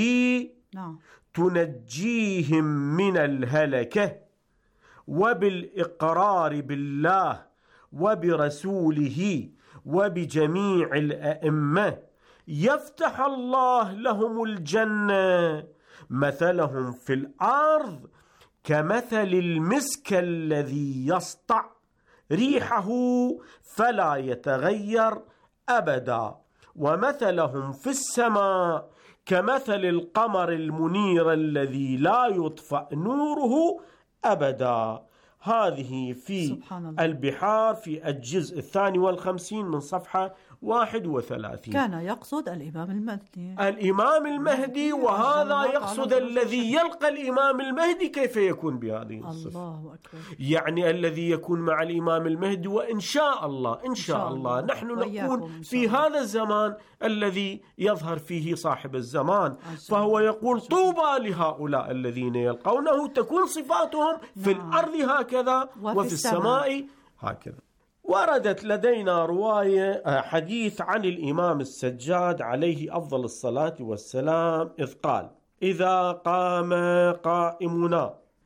Speaker 11: تنجيهم من الهلكة وبالإقرار بالله وبرسوله وبجميع الأئمة يفتح الله لهم الجنة مثلهم في الأرض كمثل المسك الذي يسطع ريحه فلا يتغير أبدا، ومثلهم في السماء كمثل القمر المنير الذي لا يطفأ نوره أبدا. هذه في البحار في الجزء 52 من صفحة 31.
Speaker 10: كان يقصد الإمام المهدي.
Speaker 11: الإمام المهدي، وهذا يقصد الذي يلقى الإمام المهدي كيف يكون بهذه الصفة.
Speaker 10: الله أكبر.
Speaker 11: يعني الذي يكون مع الإمام المهدي، وإن شاء الله إن شاء الله نحن نكون في هذا الزمان الذي يظهر فيه صاحب الزمان. فهو يقول طوبى لهؤلاء الذين يلقونه، تكون صفاتهم في الأرض هكذا وفي السماء هكذا. وردت لدينا رواية حديث عن الإمام السجاد عليه أفضل الصلاة والسلام إذ قال: إذا قام قائمنا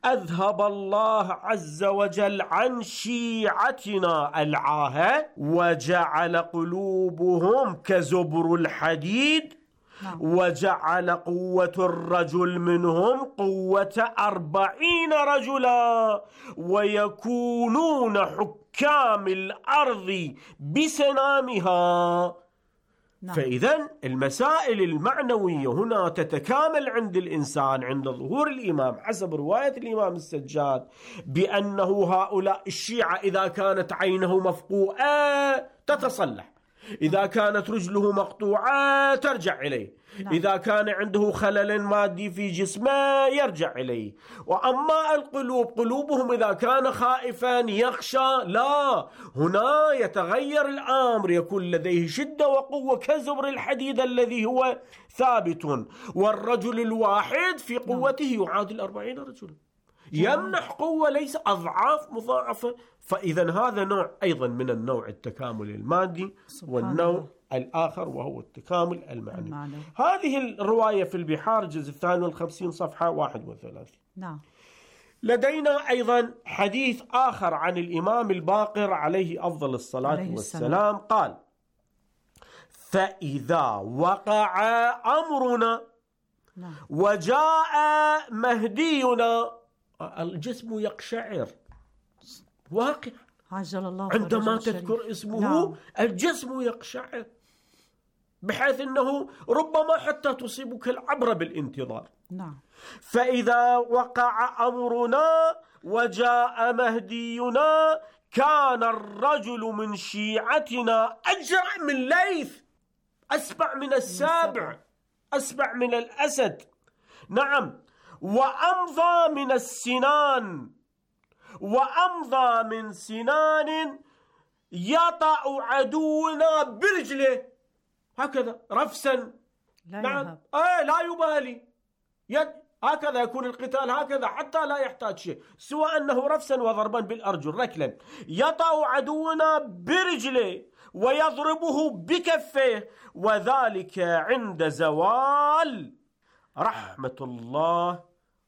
Speaker 11: أذهب الله عز وجل عن شيعتنا العاهة وجعل قلوبهم كزبر الحديد وجعل قوة الرجل منهم قوة 40 رجلا ويكونون حكام الأرض بسنامها. فإذا المسائل المعنوية هنا تتكامل عند الإنسان عند ظهور الإمام حسب رواية الإمام السجاد بأنه هؤلاء الشيعة إذا كانت عينه مفقوعة تتصلح، إذا كانت رجله مقطوعة ترجع إليه، إذا كان عنده خلل مادي في جسمه يرجع إليه. وأما القلوب قلوبهم إذا كان خائفا يخشى، لا، هنا يتغير الأمر، يكون لديه شدة وقوة كزبر الحديد الذي هو ثابت، والرجل الواحد في قوته يعادل 40 رجلا، يمنح قوة ليس أضعاف مضاعفة. فإذا هذا نوع أيضا من النوع التكامل المادي، والنوع الآخر وهو التكامل المعنوي. هذه الرواية في البحار جزء 52 صفحة 31.
Speaker 10: نعم.
Speaker 11: لدينا أيضا حديث آخر عن الإمام الباقر عليه أفضل الصلاة والسلام قال: فإذا وقع أمرنا وجاء مهدينا، الجسم يقشعر واقع عندما تذكر اسمه. الجسم يقشعر بحيث أنه ربما حتى تصيبك العبرة بالانتظار. فإذا وقع أمرنا وجاء مهدينا كان الرجل من شيعتنا أجرع من ليث، أسبع من السابع، أسبع من الأسد، نعم، وأمضى من السنان، وأمضى من سنان يطأ عدونا برجله هكذا رفسا، نعم، لا يبالي، هكذا يكون القتال، هكذا حتى لا يحتاج شيء سوى أنه رفسا وضربا بالأرجل ركلا. يطأ عدونا برجله ويضربه بكفيه، وذلك عند زوال رحمة الله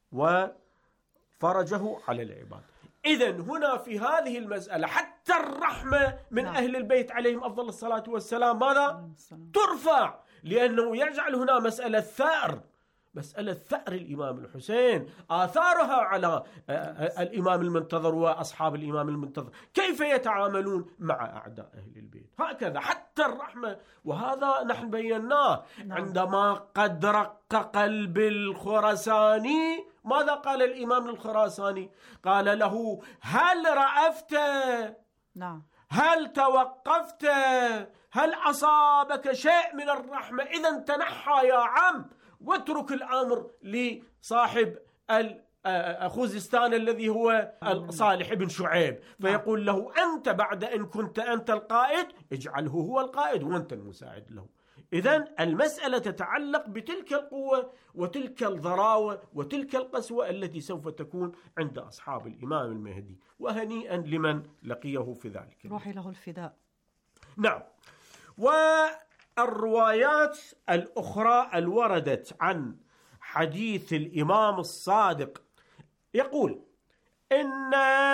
Speaker 11: وفرجه على العباد. إذن هنا في هذه المسألة حتى الرحمة من أهل البيت عليهم أفضل الصلاة والسلام ماذا؟ ترفع، لأنه يجعل هنا مسألة ثأر، مسألة ثأر الإمام الحسين، آثارها على الإمام المنتظر وأصحاب الإمام المنتظر، كيف يتعاملون مع أعداء أهل البيت، هكذا حتى الرحمة. وهذا نحن بيناه عندما قد رق قلب الخراساني. ماذا قال الإمام الخراساني؟ قال له: هل رأفت؟ هل توقفت؟ هل أصابك شيء من الرحمة؟ إذا تنحى يا عم واترك الأمر لصاحب خوزستان الذي هو صالح بن شعيب، فيقول له: أنت بعد أن كنت أنت القائد اجعله هو القائد وأنت المساعد له. إذن المسألة تتعلق بتلك القوة وتلك الضراوة وتلك القسوة التي سوف تكون عند أصحاب الإمام المهدي، وهنيئا لمن لقيه في ذلك.
Speaker 10: روحي له الفداء.
Speaker 11: نعم. والروايات الأخرى الوردت عن حديث الإمام الصادق يقول: إن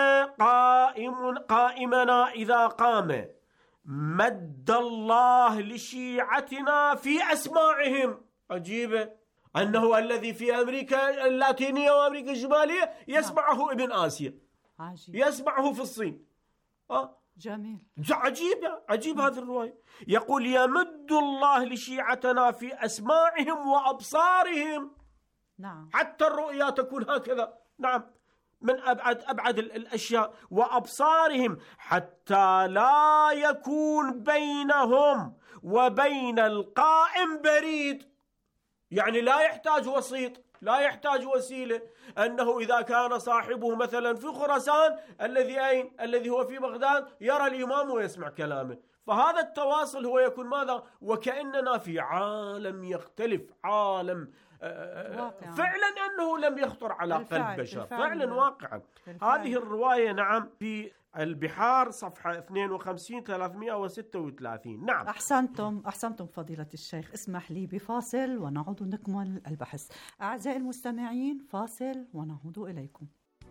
Speaker 11: قائمنا إذا قام مد الله لشيعتنا في أسماعهم. عجيبة أنه الذي في أمريكا اللاتينية وأمريكا الشمالية يسمعه ابن آسيا، يسمعه في الصين.
Speaker 10: جميل،
Speaker 11: عجيب هذه الرواية. يقول: يمد الله لشيعتنا في أسماعهم وأبصارهم.
Speaker 10: نعم،
Speaker 11: حتى الرؤيا تكون هكذا، نعم، من أبعد الأشياء، وأبصارهم حتى لا يكون بينهم وبين القائم بريد، يعني لا يحتاج وسيط، لا يحتاج وسيلة، أنه إذا كان صاحبه مثلا في خراسان الذي هو في بغداد يرى الإمام ويسمع كلامه، فهذا التواصل هو يكون ماذا؟ وكأننا في عالم يختلف، عالم فعلا أنه لم يخطر على قلب بشر، فعلا واقعا. هذه الرواية نعم في البحار صفحة 52 336. نعم،
Speaker 10: أحسنتم فضيلة الشيخ. اسمح لي بفاصل ونعود نكمل البحث. أعزائي المستمعين، فاصل ونعود إليكم.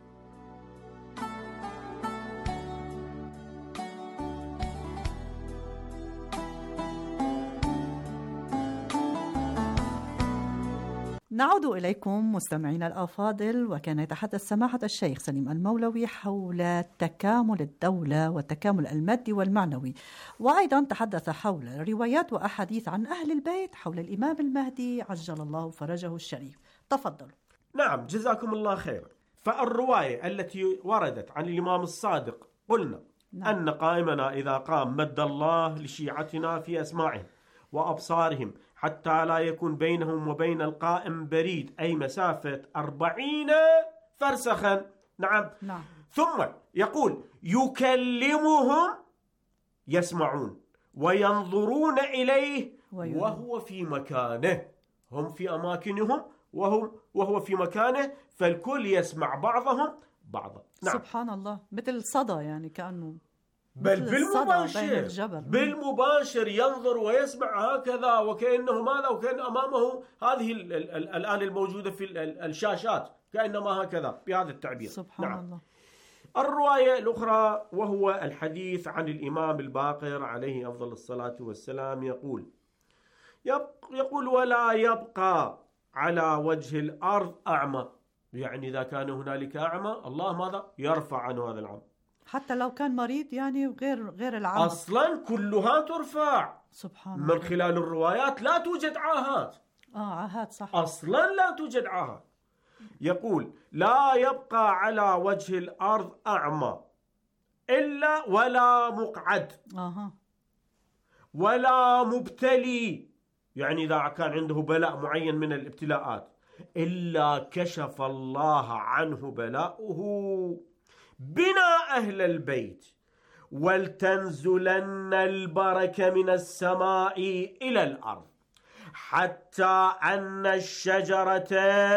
Speaker 10: نعود إليكم مستمعينا الأفاضل، وكان يتحدث سماحة الشيخ سليم المولوي حول تكامل الدولة والتكامل المادي والمعنوي، وأيضا تحدث حول روايات وأحاديث عن أهل البيت حول الإمام المهدي عجل الله فرجه الشريف. تفضلوا.
Speaker 11: نعم، جزاكم الله خير. فالرواية التي وردت عن الإمام الصادق قلنا أن قائمنا إذا قام مد الله لشيعتنا في أسماعهم وأبصارهم حتى لا يكون بينهم وبين القائم بريد، أي مسافة 40 فرسخا. نعم. ثم يقول يكلمهم يسمعون وينظرون إليه وهو في مكانه، هم في أماكنهم وهو في مكانه، فالكل يسمع بعضهم بعضا.
Speaker 10: نعم. سبحان الله، مثل صدى يعني كأنه
Speaker 11: بل بالمباشر ينظر ويسمع هكذا، وكأنه ماذا، وكأن أمامه هذه الآن الموجودة في الشاشات، كأنما هكذا بهذا التعبير.
Speaker 10: سبحان الله.
Speaker 11: الرواية الأخرى وهو الحديث عن الإمام الباقر عليه أفضل الصلاة والسلام يقول ولا يبقى على وجه الأرض أعمى، يعني إذا كان هنالك أعمى الله ماذا يرفع عنه هذا العمى،
Speaker 10: حتى لو كان مريض يعني غير العمى
Speaker 11: أصلا كلها ترفع.
Speaker 10: سبحان الله.
Speaker 11: من خلال الروايات لا توجد عاهات.
Speaker 10: عاهات صح،
Speaker 11: أصلا لا توجد عاهات. يقول لا يبقى على وجه الأرض أعمى إلا ولا مقعد ولا مبتلي، يعني إذا كان عنده بلاء معين من الابتلاءات إلا كشف الله عنه بلاؤه. بنا أهل البيت ولتنزلن البركة من السماء إلى الأرض حتى أن الشجرة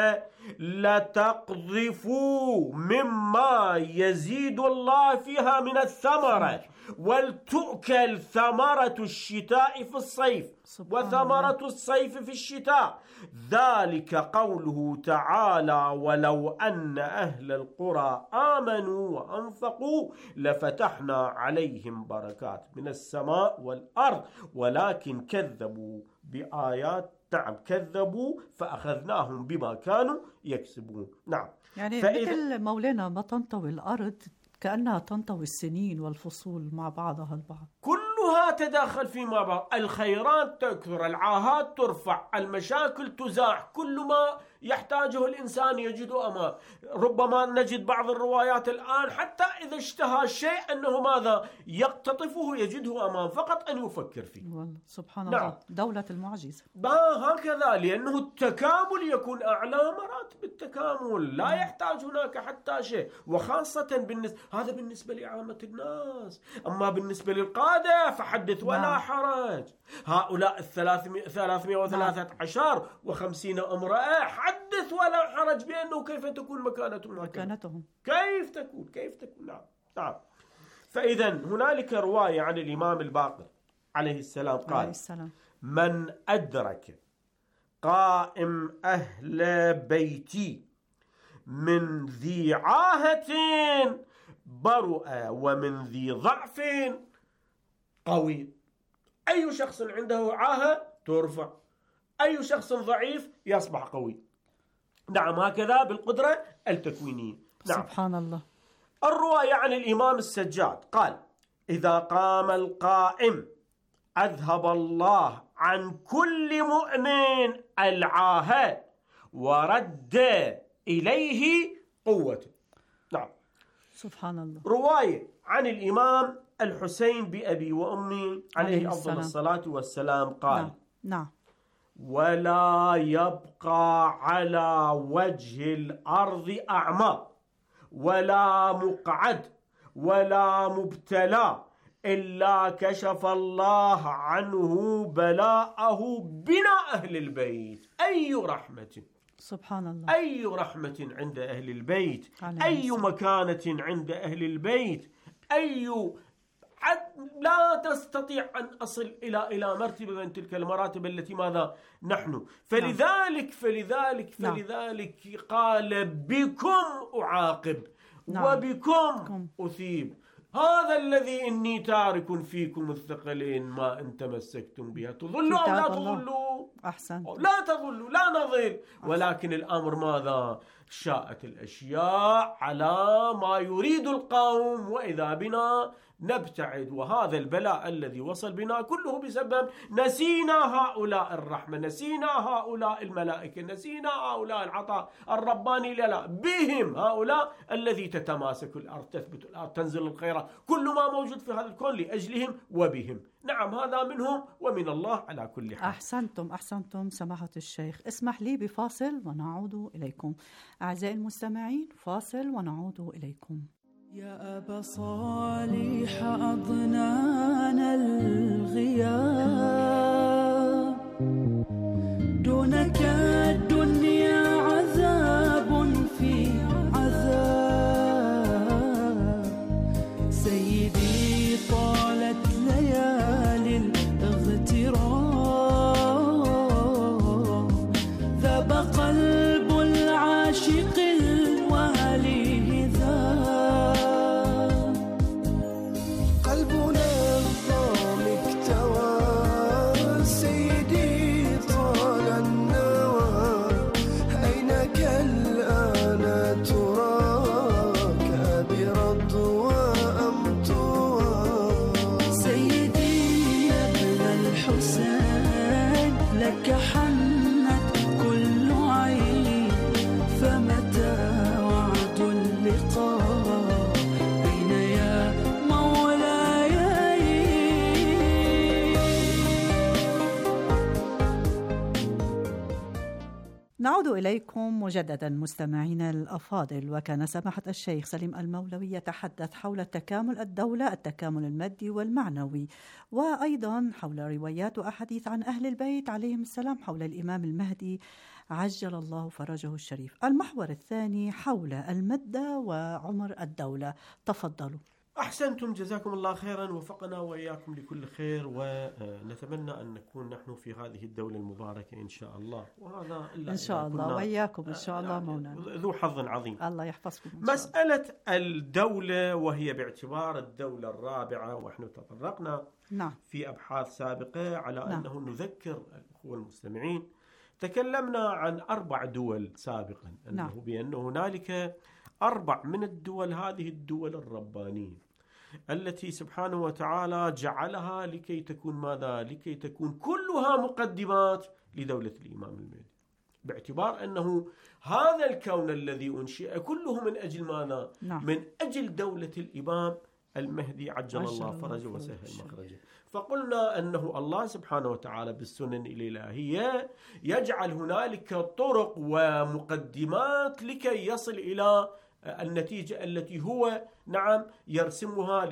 Speaker 11: لتقذف مما يزيد الله فيها من الثمرة، ولتؤكل ثمرة الشتاء في الصيف وثمرة الصيف في الشتاء. ذلك قوله تعالى ولو أن أهل القرى آمنوا وأنفقوا لفتحنا عليهم بركات من السماء والأرض ولكن كذبوا بآيات، نعم كذبوا فأخذناهم بما كانوا يكسبون. نعم،
Speaker 10: يعني مثل مولانا ما تنطوي الأرض كأنها تنطوي السنين والفصول مع بعضها البعض،
Speaker 11: كلها تداخل فيما بعض، الخيرات تكثر، العاهات ترفع، المشاكل تزاح، كل ما يحتاجه الإنسان يجده أمام. ربما نجد بعض الروايات الآن حتى إذا اشتهى الشيء أنه ماذا يقتطفه يجده أمام، فقط أن يفكر فيه.
Speaker 10: والله سبحان الله. دولة المعجزة.
Speaker 11: هكذا، لأنه التكامل يكون أعلى مراتب التكامل، لا يحتاج هناك حتى شيء، وخاصة هذا بالنسبة لعامة الناس. أما بالنسبة للقادة فحدث ولا حرج. هؤلاء 313 و50 امرأة، حدث ولا حرج بأنه كيف تكون مكانتهم، كيف تكون. نعم. فإذا هنالك رواية عن الإمام الباقر عليه السلام قال من أدرك قائم أهل بيتي من ذي عاهة برؤ ومن ذي ضعف قوي. أي شخص عنده عاهة ترفع، أي شخص ضعيف يصبح قوي. نعم، هكذا بالقدرة التكوينية. نعم.
Speaker 10: سبحان الله.
Speaker 11: الرواية عن الإمام السجاد قال إذا قام القائم أذهب الله عن كل مؤمن العاهة ورد إليه قوته. نعم.
Speaker 10: سبحان الله.
Speaker 11: رواية عن الإمام الحسين بأبي وأمي عليه أفضل الصلاة والسلام قال
Speaker 10: نعم.
Speaker 11: ولا يبقى على وجه الأرض أعمى ولا مقعد ولا مبتلى إلا كشف الله عنه بلاءه بنا أهل البيت. أي رحمة،
Speaker 10: سبحان الله،
Speaker 11: أي رحمة عند أهل البيت، أي مكانة عند أهل البيت، لا تستطيع أن أصل إلى مرتبة من تلك المراتب التي ماذا نحن. فلذلك قال بكم أعاقب وبكم أثيب. هذا الذي إني تارك فيكم الثقلين ما إن تمسكتم بها تضلوا أو لا تضلوا.
Speaker 10: أحسنت.
Speaker 11: لا تظلوا لا نضل، ولكن الأمر ماذا؟ شاءت الأشياء على ما يريد القوم، وإذا بنا نبتعد. وهذا البلاء الذي وصل بنا كله بسبب نسينا هؤلاء الرحمة، نسينا هؤلاء الملائكة، نسينا هؤلاء العطاء الرباني. لا بهم هؤلاء الذي تتماسك الأرض، تثبت الأرض، تنزل الخيرات، كل ما موجود في هذا الكون لأجلهم وبهم. نعم هذا منهم ومن الله على كل حال.
Speaker 10: أحسنتم سماحة الشيخ. اسمح لي بفاصل ونعود إليكم. أعزائي المستمعين، فاصل ونعود إليكم.
Speaker 12: يا أبا صالح أضنانا الغياب، دونك الدنيا عذاب في عذاب. سيدي طالت ليالي الاغتراب، ذاب قلب العاشق الوالي
Speaker 10: نعود إليكم مجددا مستمعينا الأفاضل. وكان سماحة الشيخ سليم المولوي يتحدث حول تكامل الدولة، التكامل المادي والمعنوي، وأيضا حول روايات وأحاديث عن أهل البيت عليهم السلام حول الإمام المهدي عجل الله فرجه الشريف. المحور الثاني حول المادة وعمر الدولة. تفضلوا.
Speaker 11: أحسنتم، جزاكم الله خيرا، وفقنا وإياكم لكل خير، ونتمنى أن نكون نحن في هذه الدولة المباركة إن شاء الله، وهذا
Speaker 10: إن شاء الله وإياكم إن شاء الله مولانا،
Speaker 11: ذو حظ عظيم.
Speaker 10: الله يحفظكم.
Speaker 11: مسألة الدولة، وهي باعتبار الدولة الرابعة، ونحن تطرقنا في أبحاث سابقة على أنه نذكر الأخوة المستمعين، تكلمنا عن 4 دول سابقا، أنه بأن هنالك 4 من الدول، هذه الدول الربانية التي سبحانه وتعالى جعلها لكي تكون ماذا؟ لكي تكون كلها مقدمات لدولة الإمام المهدي، باعتبار أنه هذا الكون الذي أنشئ كله من أجل ماذا؟ من أجل دولة الإمام المهدي عجل الله فرجه وسهل مخرجه. فقلنا أنه الله سبحانه وتعالى بالسنن الإلهية يجعل هنالك طرق ومقدمات لكي يصل إلى النتيجة التي هو يرسمها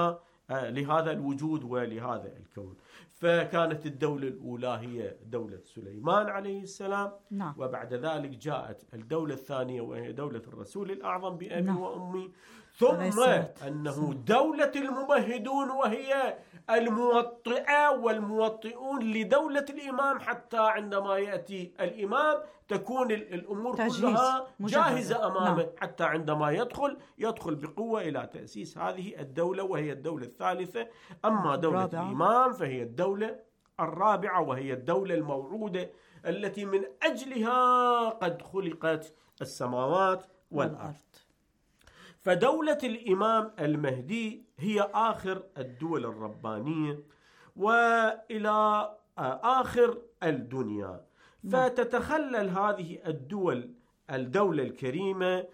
Speaker 11: لهذا الوجود ولهذا الكون. فكانت الدولة الأولى هي دولة سليمان عليه السلام، وبعد ذلك جاءت الدولة الثانية وهي دولة الرسول الأعظم بأبي وأمي، ثم أنه دولة الممهدون وهي الموطئة والموطئون لدولة الإمام، حتى عندما يأتي الإمام تكون الأمور كلها جاهزة أمامه، حتى عندما يدخل بقوة إلى تأسيس هذه الدولة وهي الدولة الثالثة. أما دولة الإمام فهي الدولة الرابعة، وهي الدولة الموعودة التي من أجلها قد خلقت السماوات والأرض. فدولة الإمام المهدي هي آخر الدول الربانية وإلى آخر الدنيا. فتتخلل هذه الدولة الكريمة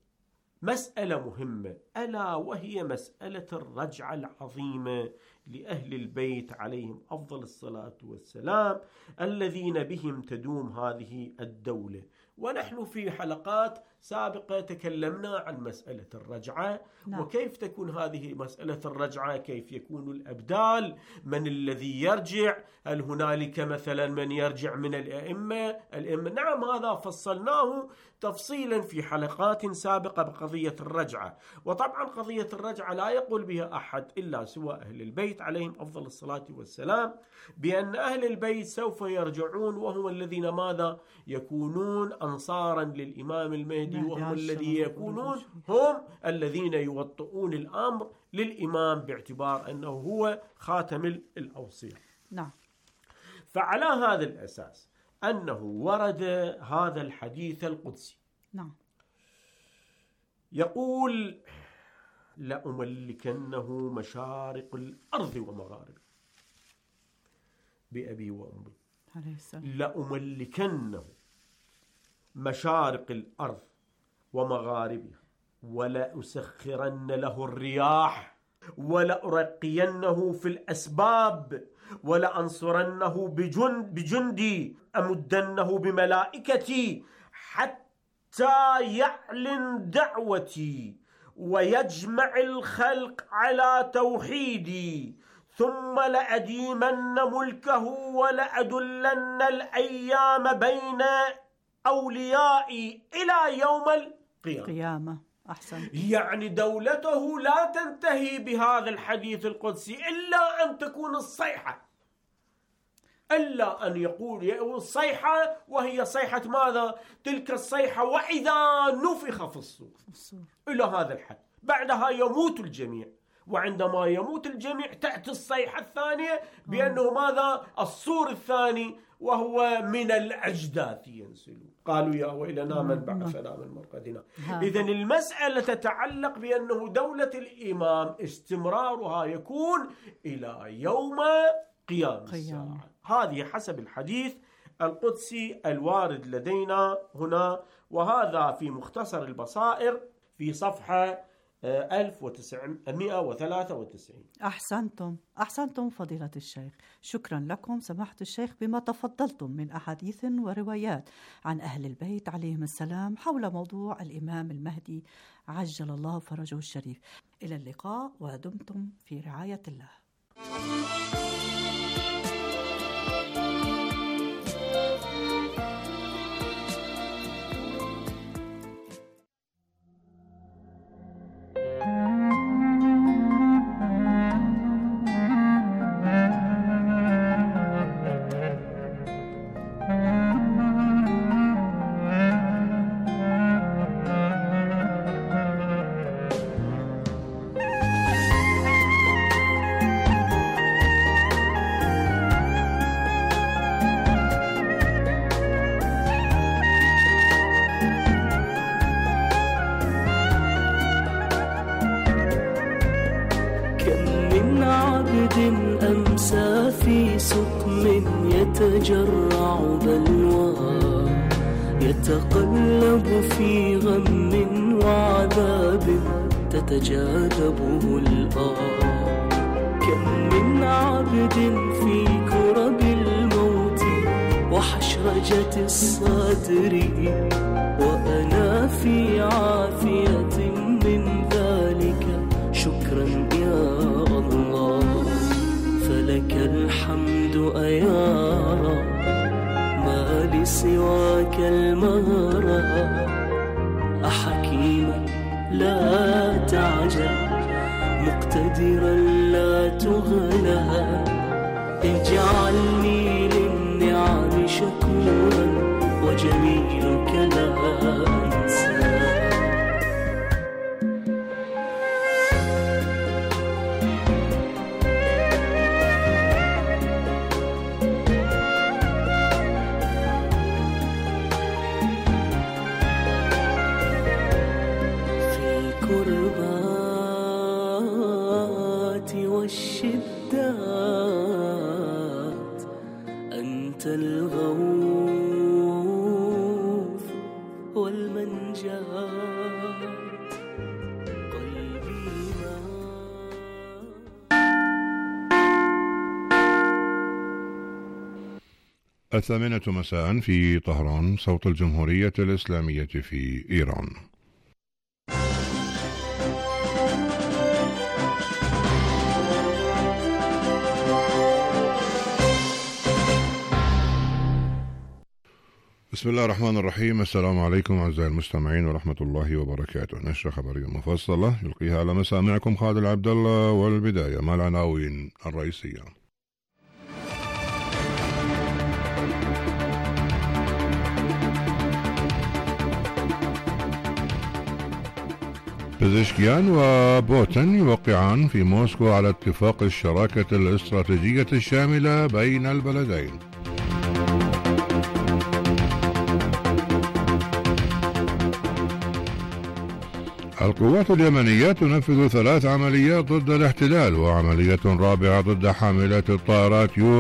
Speaker 11: مسألة مهمة، ألا وهي مسألة الرجعة العظيمة لأهل البيت عليهم أفضل الصلاة والسلام، الذين بهم تدوم هذه الدولة. ونحن في حلقات سابقة تكلمنا عن مسألة الرجعة، وكيف تكون هذه مسألة الرجعة، كيف يكون الأبدال، من الذي يرجع، هل هنالك مثلا من يرجع من الأئمة. نعم، هذا فصلناه تفصيلا في حلقات سابقة بقضية الرجعة. وطبعا قضية الرجعة لا يقول بها أحد إلا سوى أهل البيت عليهم أفضل الصلاة والسلام، بأن أهل البيت سوف يرجعون، وهم الذين ماذا؟ يكونون أنصارا للإمام المهدي، وهم الذين يكونون هم الذين يوطئون الأمر للإمام باعتبار أنه هو خاتم الأوصياء. فعلى هذا الأساس أنه ورد هذا الحديث القدسي.
Speaker 10: نعم.
Speaker 11: يقول: لأملكنه مشارق الأرض ومغاربها، بأبي وأمي
Speaker 10: عليه السلام.
Speaker 11: لأملكنه مشارق الأرض ومغاربها، ولأسخرن له الرياح، ولأرقينه في الأسباب، ولأنصرنه بجندي، أمدنه بملائكتي، حتى يعلن دعوتي ويجمع الخلق على توحيدي، ثم لأديمن ملكه ولأدلن الأيام بين أوليائي إلى يوم القيامة.
Speaker 10: أحسن.
Speaker 11: يعني دولته لا تنتهي بهذا الحديث القدسي إلا أن تكون الصيحة، إلا أن يقول الصيحة، وهي صيحة ماذا؟ تلك الصيحة وإذا نفخ في الصور، إلى هذا الحد. بعدها يموت الجميع، وعندما يموت الجميع تأتي الصيحة الثانية بأنه ماذا؟ الصور الثاني، وهو من الأجداث ينسلون، قالوا يا ويلنا من بعثنا من مرقدنا. إذن المسألة تتعلق بأنه دولة الإمام استمرارها يكون إلى يوم قيام الساعة. هذه حسب الحديث القدسي الوارد لدينا هنا، وهذا في مختصر البصائر في صفحة 1993.
Speaker 10: أحسنتم فضيلة الشيخ. شكرا لكم سماحة الشيخ بما تفضلتم من أحاديث وروايات عن أهل البيت عليهم السلام حول موضوع الإمام المهدي عجل الله فرجه الشريف. إلى اللقاء ودمتم في رعاية الله.
Speaker 12: أمسى في سقم يتجرع بلوى، يتقلب في غم وعذاب تتجاذبه الآه. كم من عبد في كرب الموت وحشرجة الصدر، وأنا في عافية من ذلك، شكرا يا الله. فلك الحمد أيا رب، ما لسواك المهرة. أحكيما لا تعجل، مقتدرا لا تغلى. اجعلني للنعم شكورا، وجميلك لا أنسى. والشدات أنت الغوث والمنجات. قلبي ما
Speaker 1: الثامنة مساء في طهران، صوت الجمهورية الإسلامية في إيران. بسم الله الرحمن الرحيم. السلام عليكم أعزائي المستمعين ورحمة الله وبركاته. نشرة خبرية مفصلة يلقيها على مسامعكم خالد عبد الله، والبداية مع العناوين الرئيسية. بزشكيان وبوتين يوقعان في موسكو على اتفاق الشراكة الاستراتيجية الشاملة بين البلدين. القوات اليمنية تنفذ 3 عمليات ضد الاحتلال، وعملية رابعة ضد حاملات الطائرات